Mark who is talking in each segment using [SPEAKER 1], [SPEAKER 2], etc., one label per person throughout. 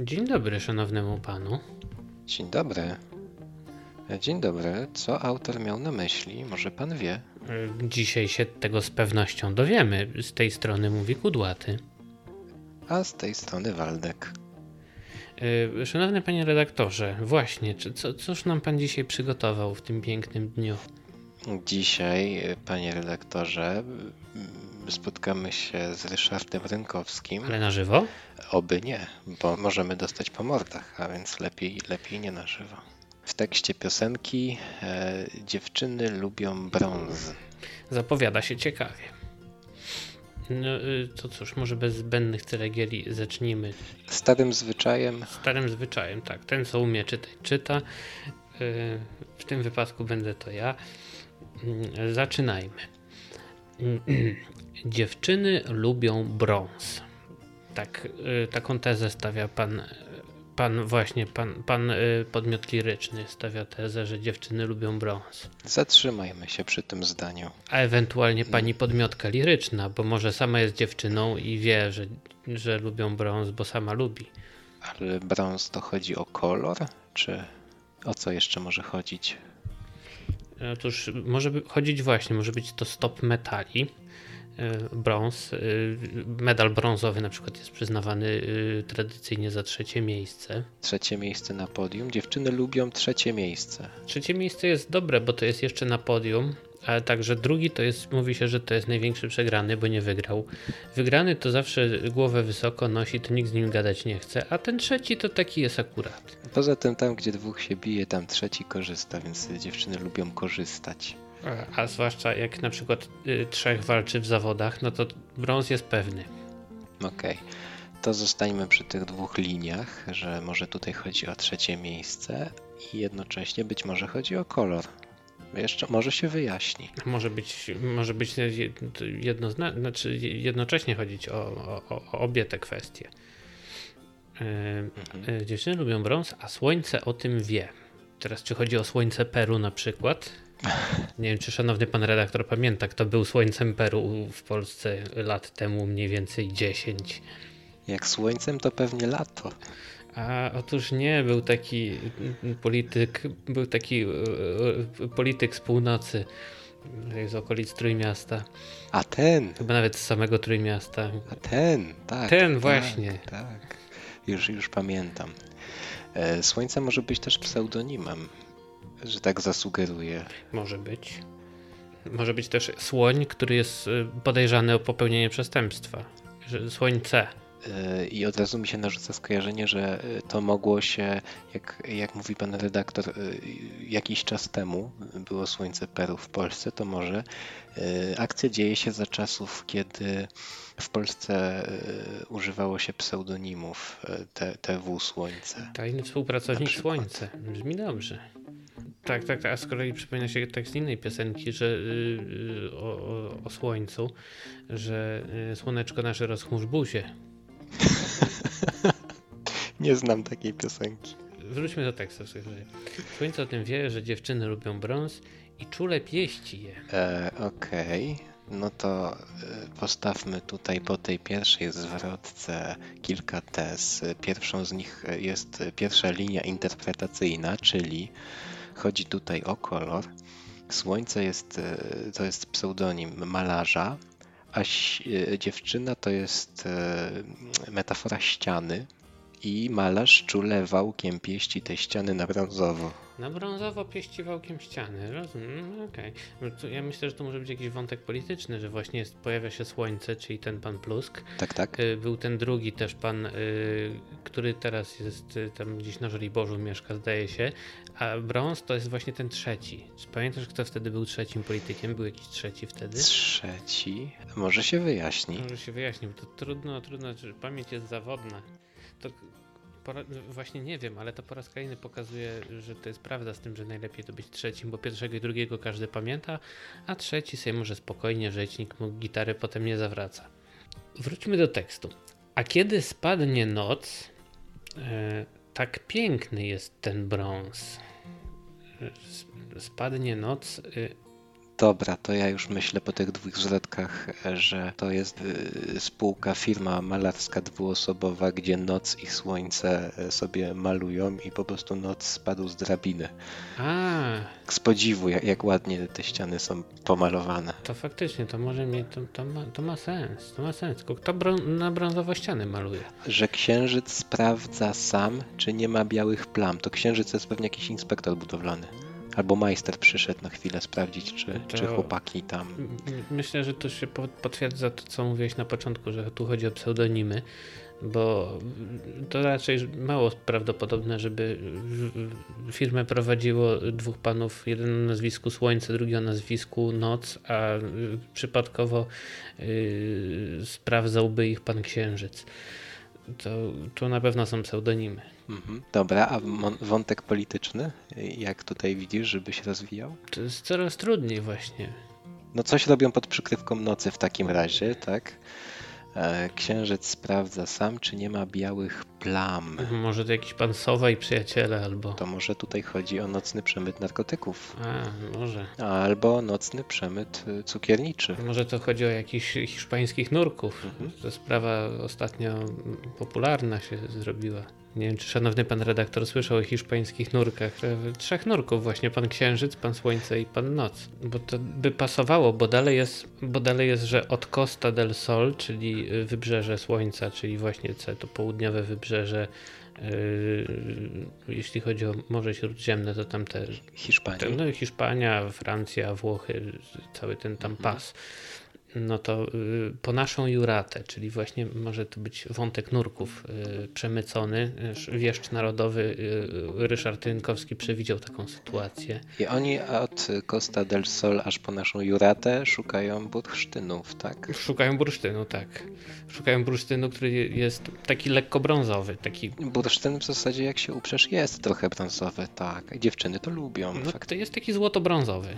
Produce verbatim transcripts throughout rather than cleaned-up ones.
[SPEAKER 1] Dzień dobry szanownemu panu.
[SPEAKER 2] Dzień dobry. Dzień dobry. Co autor miał na myśli? Może pan wie?
[SPEAKER 1] Dzisiaj się tego z pewnością dowiemy. Z tej strony mówi Kudłaty.
[SPEAKER 2] A z tej strony Waldek.
[SPEAKER 1] Szanowny panie redaktorze, właśnie, co, cóż nam pan dzisiaj przygotował w tym pięknym dniu?
[SPEAKER 2] Dzisiaj, panie redaktorze, spotkamy się z Ryszardem Rynkowskim.
[SPEAKER 1] Ale na żywo?
[SPEAKER 2] Oby nie, bo możemy dostać po mordach, a więc lepiej, lepiej nie na żywo. W tekście piosenki e, dziewczyny lubią brąz.
[SPEAKER 1] Zapowiada się ciekawie. No to cóż, może bez zbędnych ceregieli zacznijmy.
[SPEAKER 2] Starym zwyczajem.
[SPEAKER 1] Starym zwyczajem, tak. Ten, co umie czytać, czyta. W tym wypadku będę to ja. Zaczynajmy. Dziewczyny lubią brąz. Tak, taką tezę stawia pan, pan właśnie, pan, pan podmiot liryczny stawia tezę, że dziewczyny lubią brąz.
[SPEAKER 2] Zatrzymajmy się przy tym zdaniu.
[SPEAKER 1] A ewentualnie pani podmiotka liryczna, bo może sama jest dziewczyną i wie, że, że lubią brąz, bo sama lubi.
[SPEAKER 2] Ale brąz to chodzi o kolor, czy o co jeszcze może chodzić?
[SPEAKER 1] Otóż może chodzić właśnie, może być to stop metali, brąz. Medal brązowy na przykład jest przyznawany tradycyjnie za trzecie miejsce.
[SPEAKER 2] Trzecie miejsce na podium. Dziewczyny lubią trzecie miejsce.
[SPEAKER 1] Trzecie miejsce jest dobre, bo to jest jeszcze na podium, ale także drugi to jest, mówi się, że to jest największy przegrany, bo nie wygrał. Wygrany to zawsze głowę wysoko nosi, to nikt z nim gadać nie chce, a ten trzeci to taki jest akurat.
[SPEAKER 2] Poza tym tam, gdzie dwóch się bije, tam trzeci korzysta, więc dziewczyny lubią korzystać.
[SPEAKER 1] A, a zwłaszcza jak na przykład y, trzech walczy w zawodach, no to brąz jest pewny.
[SPEAKER 2] Okej, okay. To zostańmy przy tych dwóch liniach, że może tutaj chodzi o trzecie miejsce i jednocześnie być może chodzi o kolor. Jeszcze może się wyjaśni.
[SPEAKER 1] Może być, może być jedno, znaczy jednocześnie chodzić o, o, o obie te kwestie. Yy, mhm. yy, dziewczyny lubią brąz, a słońce o tym wie. Teraz czy chodzi o słońce Peru na przykład? Nie wiem, czy szanowny pan redaktor pamięta, kto był słońcem Peru w Polsce lat temu mniej więcej dziesięć.
[SPEAKER 2] Jak słońcem to pewnie lato.
[SPEAKER 1] A otóż nie, był taki polityk, był taki polityk z północy, z okolic Trójmiasta.
[SPEAKER 2] A ten?
[SPEAKER 1] Chyba nawet z samego Trójmiasta.
[SPEAKER 2] A ten, tak.
[SPEAKER 1] Ten
[SPEAKER 2] tak,
[SPEAKER 1] właśnie.
[SPEAKER 2] Tak, już, już pamiętam. Słońce może być też pseudonimem, że tak zasugeruje.
[SPEAKER 1] Może być. Może być też słoń, który jest podejrzany o popełnienie przestępstwa. Słońce.
[SPEAKER 2] I od razu mi się narzuca skojarzenie, że to mogło się, jak, jak mówi pan redaktor, jakiś czas temu było Słońce Peru w Polsce, to może akcja dzieje się za czasów, kiedy w Polsce używało się pseudonimów T W Słońce.
[SPEAKER 1] Tajny współpracownik Słońce. Brzmi dobrze. Tak, tak, tak. A z kolei przypomina się tekst innej piosenki, że yy, o, o, o słońcu, że yy, słoneczko nasze rozchmurz buzię.
[SPEAKER 2] Nie znam takiej piosenki.
[SPEAKER 1] Wróćmy do tekstu. Słońce o tym wie, że dziewczyny lubią brąz i czule pieści je.
[SPEAKER 2] E, Okej, okay. No to postawmy tutaj po tej pierwszej zwrotce kilka tez. Pierwszą z nich jest pierwsza linia interpretacyjna, czyli chodzi tutaj o kolor. Słońce jest, to jest pseudonim malarza, a dziewczyna to jest metafora ściany i malarz czule wałkiem pieści tej ściany na brązowo.
[SPEAKER 1] Na brązowo pieści wałkiem ściany, rozumiem, okej. Okay. Ja myślę, że to może być jakiś wątek polityczny, że właśnie jest, pojawia się Słońce, czyli ten pan Plusk.
[SPEAKER 2] Tak, tak.
[SPEAKER 1] Był ten drugi też pan, który teraz jest tam gdzieś na Żoliborzu mieszka, zdaje się, a brąz to jest właśnie ten trzeci. Czy pamiętasz, kto wtedy był trzecim politykiem? Był jakiś trzeci wtedy?
[SPEAKER 2] Trzeci? Może się wyjaśni.
[SPEAKER 1] Może się wyjaśni, bo to trudno, trudno, pamięć jest zawodna. To właśnie nie wiem, ale to po raz kolejny pokazuje, że to jest prawda z tym, że najlepiej to być trzecim, bo pierwszego i drugiego każdy pamięta, a trzeci sobie może spokojnie żyć, nikt mu gitary potem nie zawraca. Wróćmy do tekstu. A kiedy spadnie noc, e, tak piękny jest ten brąz. Spadnie noc, e,
[SPEAKER 2] Dobra, to ja już myślę po tych dwóch zwrotkach, że to jest y, spółka, firma malarska dwuosobowa, gdzie noc i słońce sobie malują i po prostu noc spadł z drabiny.
[SPEAKER 1] A,
[SPEAKER 2] Z podziwu, jak, jak ładnie te ściany są pomalowane.
[SPEAKER 1] to faktycznie, to może mieć, to, to, ma, to ma sens, to ma sens. Tylko kto brą- na brązowo ściany maluje?
[SPEAKER 2] Że księżyc sprawdza sam, czy nie ma białych plam. To księżyc to jest pewnie jakiś inspektor budowlany. Albo majster przyszedł na chwilę sprawdzić, czy,
[SPEAKER 1] To-
[SPEAKER 2] czy chłopaki tam...
[SPEAKER 1] M- Myślę, że to się po- potwierdza to, co mówiłeś na początku, że tu chodzi o pseudonimy, bo to raczej mało prawdopodobne, żeby w- w- firmę prowadziło dwóch panów, jeden o nazwisku Słońce, drugi o nazwisku Noc, a y, przypadkowo y, sprawdzałby ich pan Księżyc. To, to na pewno są pseudonimy.
[SPEAKER 2] Mhm. Dobra, a mon- wątek polityczny? Jak tutaj widzisz, żeby się rozwijał?
[SPEAKER 1] To jest coraz trudniej właśnie.
[SPEAKER 2] No coś robią pod przykrywką nocy w takim razie, tak? E, Księżyc sprawdza sam, czy nie ma białych plam.
[SPEAKER 1] Może to jakiś pan Sowa i przyjaciele, albo...
[SPEAKER 2] To może tutaj chodzi o nocny przemyt narkotyków.
[SPEAKER 1] A, może.
[SPEAKER 2] Albo nocny przemyt y, cukierniczy.
[SPEAKER 1] Może to chodzi o jakichś hiszpańskich nurków.
[SPEAKER 2] Mhm.
[SPEAKER 1] To sprawa ostatnio popularna się zrobiła. Nie wiem, czy szanowny pan redaktor słyszał o hiszpańskich nurkach. E, Trzech nurków właśnie, pan Księżyc, pan Słońce i pan Noc. Bo to by pasowało, bo dalej jest, bo dalej jest, że od Costa del Sol, czyli y, wybrzeże Słońca, czyli właśnie całe to południowe wybrzeże, yy, jeśli chodzi o Morze Śródziemne, to tam te
[SPEAKER 2] Hiszpanii.
[SPEAKER 1] no, Hiszpania, Francja, Włochy, cały ten tam pas. No to y, po naszą Juratę, czyli właśnie może to być wątek nurków y, przemycony. Y, Wieszcz narodowy y, Ryszard Rynkowski przewidział taką sytuację.
[SPEAKER 2] I oni od Costa del Sol aż po naszą Juratę szukają bursztynów, tak?
[SPEAKER 1] Szukają bursztynu, tak. Szukają bursztynu, który jest taki lekko brązowy, taki.
[SPEAKER 2] Bursztyn w zasadzie, jak się uprzesz, jest trochę brązowy, tak. Dziewczyny to lubią.
[SPEAKER 1] No,
[SPEAKER 2] fakt.
[SPEAKER 1] to jest taki złoto-brązowy.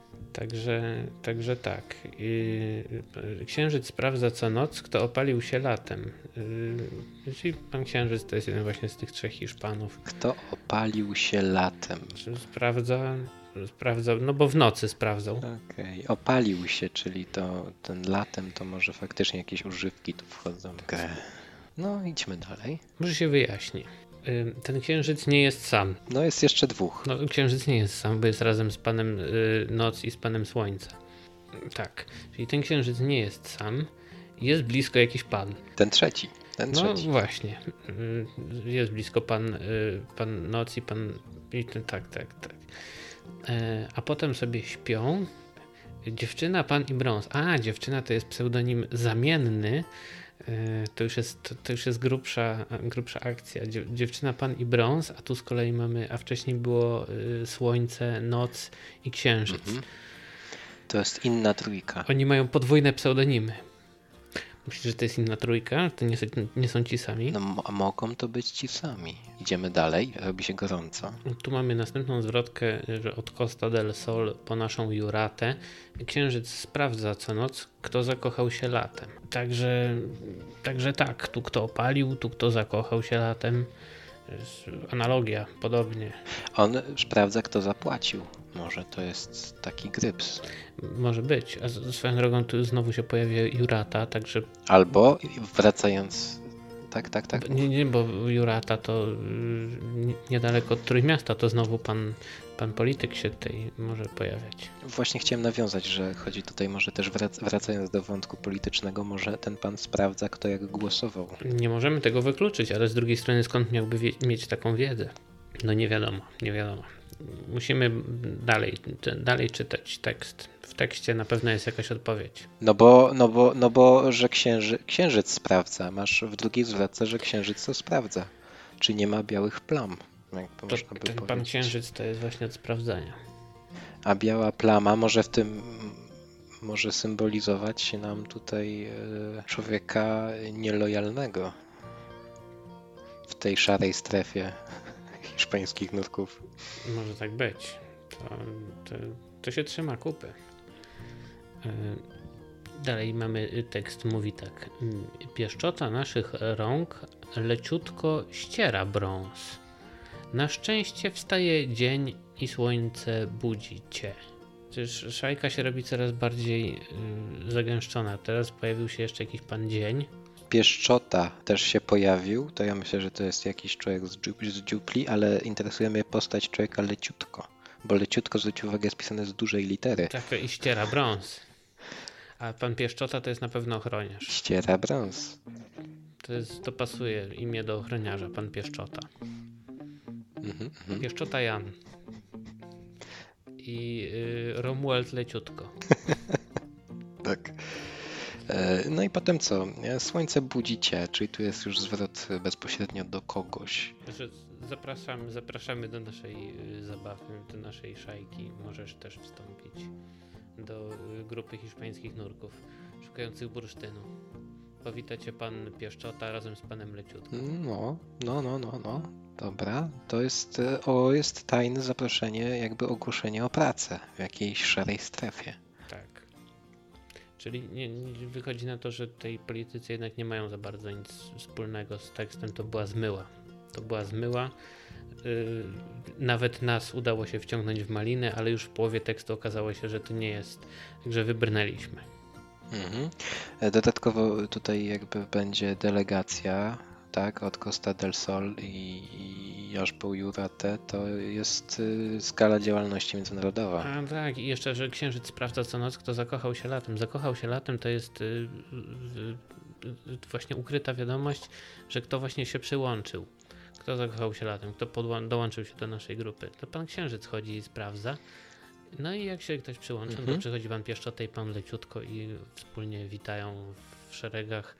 [SPEAKER 1] Także, także tak. I Księżyc sprawdza co noc, kto opalił się latem. Yy, Czyli pan Księżyc to jest jeden właśnie z tych trzech Hiszpanów.
[SPEAKER 2] Kto opalił się latem?
[SPEAKER 1] Czy Sprawdza, sprawdza, no bo w nocy sprawdzał.
[SPEAKER 2] Okej, opalił się, czyli to ten latem to może faktycznie jakieś używki tu wchodzą w grę. No, idźmy dalej.
[SPEAKER 1] Może się wyjaśni. Yy, Ten Księżyc nie jest sam.
[SPEAKER 2] No, jest jeszcze dwóch.
[SPEAKER 1] No, Księżyc nie jest sam, bo jest razem z panem yy, Noc i z panem Słońca. Tak, czyli ten Księżyc nie jest sam. Jest blisko jakiś pan.
[SPEAKER 2] Ten trzeci. Ten
[SPEAKER 1] No
[SPEAKER 2] trzeci.
[SPEAKER 1] właśnie. Y, Jest blisko pan, y, pan Noc i pan. I ten, tak, tak, tak. E, A potem sobie śpią. Dziewczyna, pan i brąz. A, dziewczyna to jest pseudonim zamienny. E, To już jest, to, to już jest grubsza, grubsza akcja. Dziew- Dziewczyna, pan i brąz, a tu z kolei mamy, a wcześniej było y, słońce, noc i księżyc.
[SPEAKER 2] Mhm. To jest inna trójka.
[SPEAKER 1] Oni mają podwójne pseudonimy. Myślisz, że to jest inna trójka? To nie, są- nie są ci sami?
[SPEAKER 2] No, mo- mogą to być ci sami. Idziemy dalej, robi się gorąco.
[SPEAKER 1] Tu mamy następną zwrotkę, że od Costa del Sol po naszą Juratę. Księżyc sprawdza co noc, kto zakochał się latem. Także, także tak, tu kto opalił, tu kto zakochał się latem. Jest analogia, podobnie.
[SPEAKER 2] On sprawdza, kto zapłacił. Może to jest taki gryps.
[SPEAKER 1] Może być. A z- swoją drogą tu znowu się pojawia Jurata, także
[SPEAKER 2] Albo wracając... Tak, tak, tak.
[SPEAKER 1] nie, nie, bo Jurata to y, nie- niedaleko od Trójmiasta, to znowu pan, pan polityk się tutaj może pojawiać.
[SPEAKER 2] Właśnie chciałem nawiązać, że chodzi tutaj może też wrac- wracając do wątku politycznego, może ten pan sprawdza, kto jak głosował.
[SPEAKER 1] Nie możemy tego wykluczyć, ale z drugiej strony skąd miałby wie- mieć taką wiedzę? No nie wiadomo, nie wiadomo. Musimy dalej, czy- dalej czytać tekst. W tekście na pewno jest jakaś odpowiedź.
[SPEAKER 2] No bo, no bo, no bo że księży, księżyc sprawdza. Masz w drugiej zwrotce, że księżyc to sprawdza. Czy nie ma białych plam? Jakby
[SPEAKER 1] To,
[SPEAKER 2] można by
[SPEAKER 1] ten pan
[SPEAKER 2] powiedzieć.
[SPEAKER 1] Księżyc to jest właśnie od sprawdzania.
[SPEAKER 2] A biała plama może w tym może symbolizować nam tutaj e, człowieka nielojalnego w tej szarej strefie hiszpańskich nurków.
[SPEAKER 1] Może tak być. To, to, to się trzyma kupy. Yy, Dalej mamy tekst, mówi tak. Yy, Pieszczota naszych rąk leciutko ściera brąz. Na szczęście wstaje dzień i słońce budzi cię. Przecież szajka się robi coraz bardziej y, zagęszczona. Teraz pojawił się jeszcze jakiś pan Dzień.
[SPEAKER 2] Pieszczota też się pojawił, to ja myślę, że to jest jakiś człowiek z, dziu- z dziupli, ale interesuje mnie postać człowieka leciutko, bo leciutko, zwróć uwagę, jest pisane z dużej litery.
[SPEAKER 1] Tak, i ściera brąz. A pan Pieszczota to jest na pewno ochroniarz.
[SPEAKER 2] Ściera brąz.
[SPEAKER 1] To, jest, to pasuje imię do ochroniarza, pan Pieszczota.
[SPEAKER 2] Mhm, mhm.
[SPEAKER 1] Pieszczota Jan. I y, Romuald leciutko.
[SPEAKER 2] Tak. E, No i potem co? E, Słońce budzi cię, czyli tu jest już zwrot bezpośrednio do kogoś.
[SPEAKER 1] Że zapraszamy, zapraszamy do naszej y, zabawy, do naszej szajki. Możesz też wstąpić do y, grupy hiszpańskich nurków szukających bursztynu. Powita cię pan Pieszczota razem z panem Leciutko.
[SPEAKER 2] No, no, no, no, no. Dobra, to jest, e, o, jest tajne zaproszenie, jakby ogłoszenie o pracę w jakiejś szarej strefie.
[SPEAKER 1] Tak. Czyli nie, nie, wychodzi na to, że tej politycy jednak nie mają za bardzo nic wspólnego z tekstem. To była zmyła. To była zmyła. Yy, nawet nas udało się wciągnąć w malinę, ale już w połowie tekstu okazało się, że to nie jest. Także wybrnęliśmy.
[SPEAKER 2] Mhm. E, Dodatkowo tutaj jakby będzie delegacja, tak, od Costa del Sol i, i aż po Jurate, to jest y, skala działalności międzynarodowa.
[SPEAKER 1] A tak, i jeszcze, że księżyc sprawdza co noc, kto zakochał się latem. Zakochał się latem to jest y, y, y, właśnie ukryta wiadomość, że kto właśnie się przyłączył. Kto zakochał się latem, kto podła- dołączył się do naszej grupy. To pan księżyc chodzi i sprawdza. No i jak się ktoś przyłączy,
[SPEAKER 2] Mhm.
[SPEAKER 1] to przychodzi pan Pieszczota i pan Leciutko i wspólnie witają w szeregach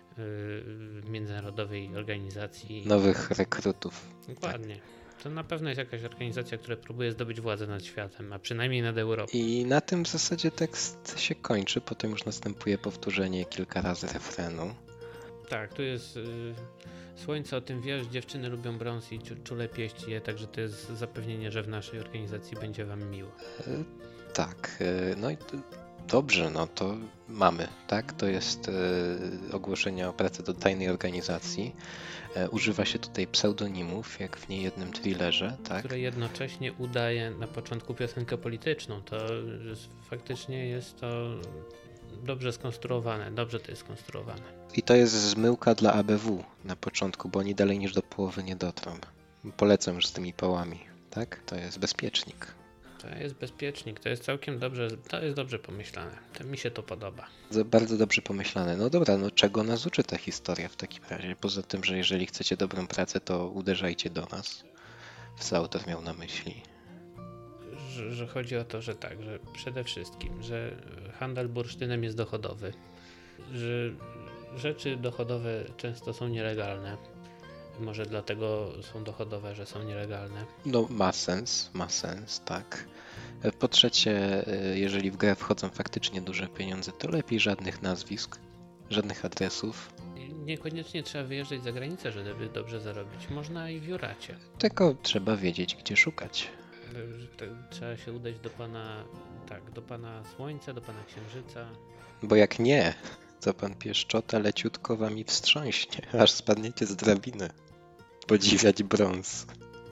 [SPEAKER 1] y, międzynarodowej organizacji.
[SPEAKER 2] Nowych rekrutów.
[SPEAKER 1] Dokładnie. To na pewno jest jakaś organizacja, która próbuje zdobyć władzę nad światem, a przynajmniej nad Europą.
[SPEAKER 2] I na tym w zasadzie tekst się kończy, potem już następuje powtórzenie kilka razy refrenu.
[SPEAKER 1] Tak, tu jest y, słońce, o tym wiesz, dziewczyny lubią brąz i ciu- czule pieści je, także to jest zapewnienie, że w naszej organizacji będzie wam miło.
[SPEAKER 2] E, Tak, e, no i to- dobrze, no to mamy, tak? To jest e, ogłoszenie o pracy do tajnej organizacji. E, Używa się tutaj pseudonimów, jak w niejednym thrillerze, tak?
[SPEAKER 1] Które jednocześnie udaje na początku piosenkę polityczną. To jest, faktycznie jest to dobrze skonstruowane, dobrze to jest skonstruowane.
[SPEAKER 2] I to jest zmyłka dla A B W na początku, bo oni dalej niż do połowy nie dotrą. Polecam już z tymi pałami, tak? To jest bezpiecznik.
[SPEAKER 1] To jest bezpiecznik, to jest całkiem dobrze, to jest dobrze pomyślane. To mi się to podoba.
[SPEAKER 2] Za- Bardzo dobrze pomyślane. No dobra, no czego nas uczy ta historia w takim razie? Poza tym, że jeżeli chcecie dobrą pracę, to uderzajcie do nas. Co autor miał na myśli?
[SPEAKER 1] Że, że chodzi o to, że tak, że przede wszystkim, że handel bursztynem jest dochodowy, że rzeczy dochodowe często są nielegalne. Może dlatego są dochodowe, że są nielegalne.
[SPEAKER 2] No ma sens, ma sens, tak. E, Po trzecie, e, jeżeli w grę wchodzą faktycznie duże pieniądze, to lepiej żadnych nazwisk, żadnych adresów.
[SPEAKER 1] I niekoniecznie trzeba wyjeżdżać za granicę, żeby dobrze zarobić. Można i w Juracie.
[SPEAKER 2] Tylko trzeba wiedzieć, gdzie szukać.
[SPEAKER 1] Że to Trzeba się udać do pana, tak, do pana Słońca, do pana Księżyca.
[SPEAKER 2] Bo jak nie, to pan Pieszczota leciutko wami wstrząśnie, aż spadniecie z drabiny. Podziwiać brąz.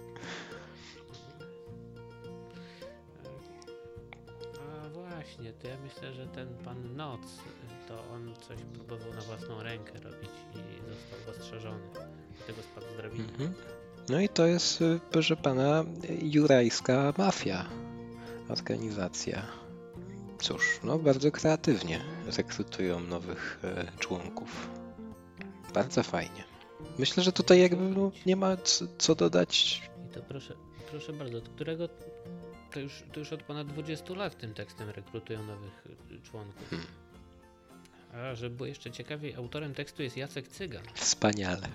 [SPEAKER 1] A właśnie, to ja myślę, że ten pan Noc, to on coś próbował na własną rękę robić i został ostrzeżony. Dlatego spadł z drabiny.
[SPEAKER 2] Mhm. No i to jest, y, proszę pana, jurajska mafia. Organizacja. Cóż, no bardzo kreatywnie rekrutują nowych e, członków. Bardzo fajnie. Myślę, że tutaj jakby no, nie ma c- co dodać.
[SPEAKER 1] I to proszę, proszę bardzo, od którego to już, to już od ponad dwudziestu lat tym tekstem rekrutują nowych y, członków.
[SPEAKER 2] Hmm.
[SPEAKER 1] A żeby było jeszcze ciekawiej, autorem tekstu jest Jacek Cygan.
[SPEAKER 2] Wspaniale.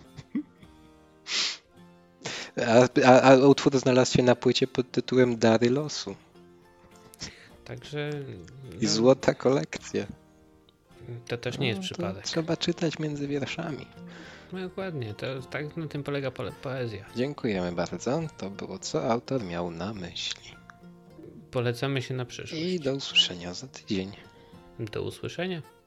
[SPEAKER 2] A, a, a utwór znalazł się na płycie pod tytułem Dary losu.
[SPEAKER 1] Także
[SPEAKER 2] I
[SPEAKER 1] no,
[SPEAKER 2] złota kolekcja.
[SPEAKER 1] to też nie jest
[SPEAKER 2] No, to
[SPEAKER 1] przypadek.
[SPEAKER 2] trzeba czytać między wierszami.
[SPEAKER 1] No dokładnie, to tak na tym polega pole- poezja.
[SPEAKER 2] Dziękujemy bardzo. To było, co autor miał na myśli.
[SPEAKER 1] Polecamy się na przyszłość.
[SPEAKER 2] I do usłyszenia za tydzień.
[SPEAKER 1] Do usłyszenia.